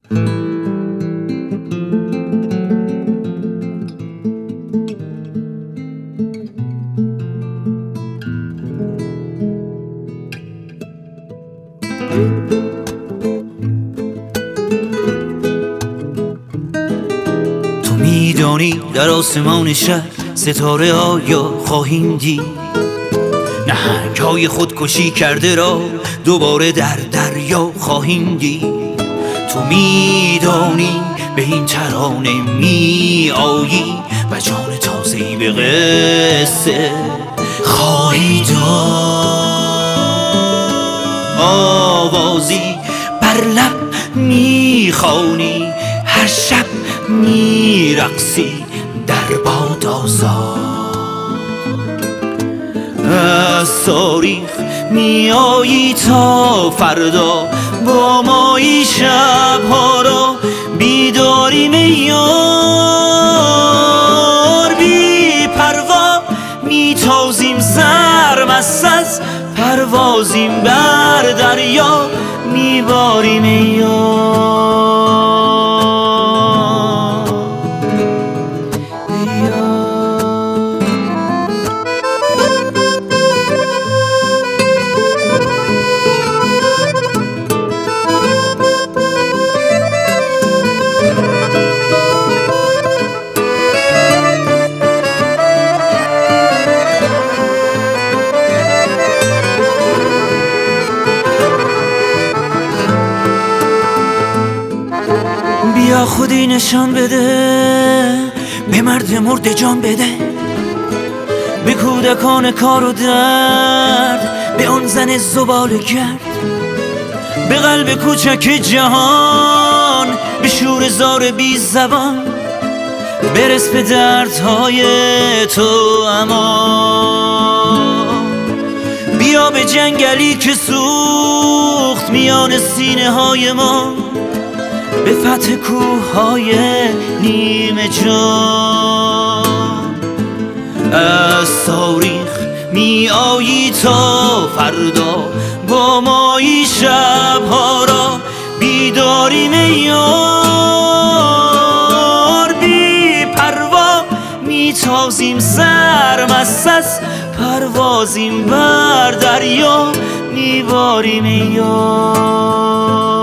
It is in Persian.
تو میدانی در آسمان شهر ستاره آیا خواهیم دید؟ نهنگ های خودکشی کرده را دوباره در دریا خواهیم دید. تو میدانی به این ترانه می آیی و جان تازه‌ای به قصه خواهی داد. آوازی بر لب میخوانی، هر شب میرقصی در باد آزاد. از تاریخ میایی تا فردا، با مایی شبها را بیداریم یار. بی پروا میتازیم سرمست از پروازیم، بر دریا میباریم یار. بیا خودی نشان بده، به مرد مرد جان بده، به کودکان کار و درد، به آن زن زباله گرد، به قلب کوچک جهان، به شور زار بی زبان، برس به دردهای تو امان. بیا به جنگلی که سوخت میان سینه های ما، به فتح کوههای نیمه جان. از تاریخ می آیی تا فردا، با مایی شبها را بیداریم یار. بی پروا می تازیم سرمست از پروازیم، بر دریا میباریم یار.